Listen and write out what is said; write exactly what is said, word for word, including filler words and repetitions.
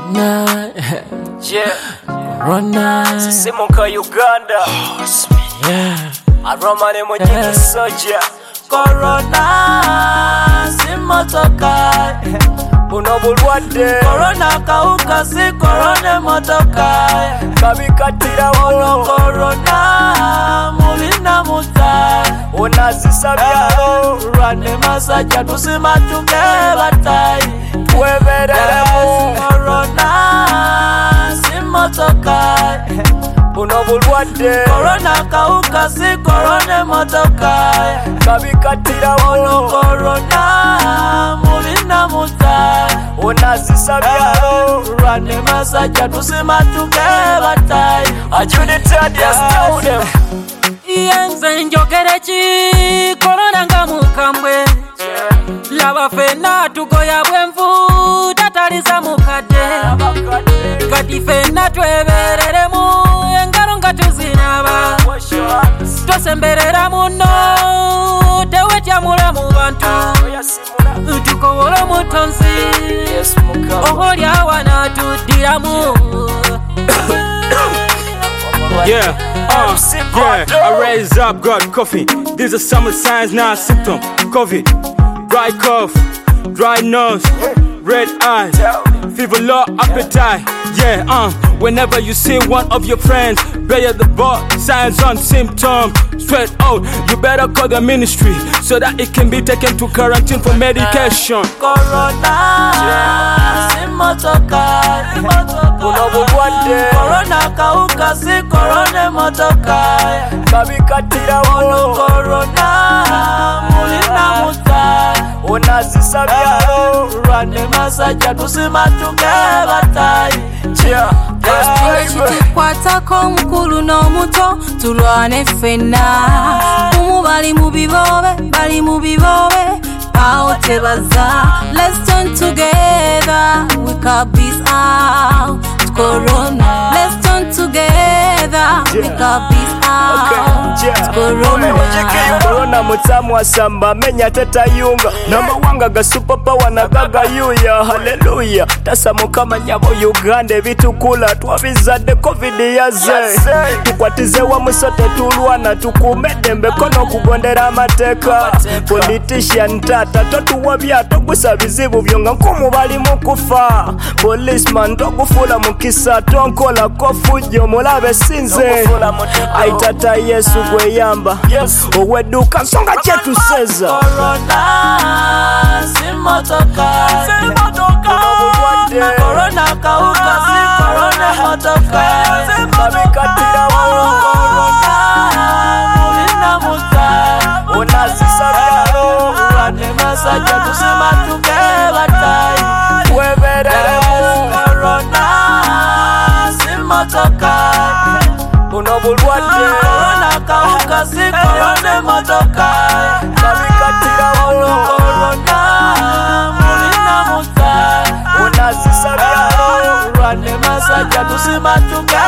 Corona, yeah, Corona, Simuka Uganda, yeah, Aramane Mojiki Soja, Corona, Simotoka, buno bulwadde, Corona kauka si Corona motoka, kabikatira ono Corona, mulina muta, onazisabya, rwane masajja tusima tuge batai, twebereremu, Corona, Simotoka, buno bulwadde, Corona kauka si Corona motoka, kabikatira ono Corona, mulina muta, onazisabya, rwane masajja tusima tuge batai, ajuditad yastoudem, yenze njogere ki Corona nga mukambwe, laba fenna tugoya bwenvu tataliza mukadde, kati fenna twebereremu engalo nga tuzinaba, tosemberera muno tewetya mulamu bantu, tukowola omutonzi oli awana tuddiramu. Yeah, uh, yeah, I raise up, got coffee. These are summer signs, not symptom. COVID, dry cough, dry nose, red eyes, fever, low appetite. Yeah, uh, whenever you see one of your friends, bear the bar, signs on symptoms. Straight out, you better call the ministry so that it can be taken to quarantine for medication. Corona, Simotoka, buno bulwadde, Corona kauka si Corona motoka, kabikatira ono Corona, mulina muta, onazisabya, rwane masajja tusima tuge batai, Kwatako mukulu n'omuto tulwane ffenna, umu bali mu bibobe bali mu bibobe awo tebaza. Let's turn together, we can beat out Corona. Let's turn together, we can beat out Corona. Corona mutamu asamba menya tetayunga, n'amawanga ga superpower nagagayuya. Haleluya, tasa mukama nyabo Uganda ebitukula twabizadde covid yaze, tukwatize wamu sote tulwana tukume ddembe kono okugondera amateeka. Politician tata totuwabya togusa bizibu byonga nkumu bali mu kufa, policeman togufuula mukisa tonkola kofujjo mulabe sinze. Ai tata Yesu gweyamba owedduka nsonga kyetuseza. Corona, Simotoka, Corona kauka si Corona motoka, kabikatira Corona, mulina muta, onazisabya, rwane masajja tusima tuge batai, twebereremu, Corona, Simotoka, buno bulwadde, Corona kauka si Corona motoka, kabikatira Corona, mulina muta, onazisabya, rwane masajja tusima tuge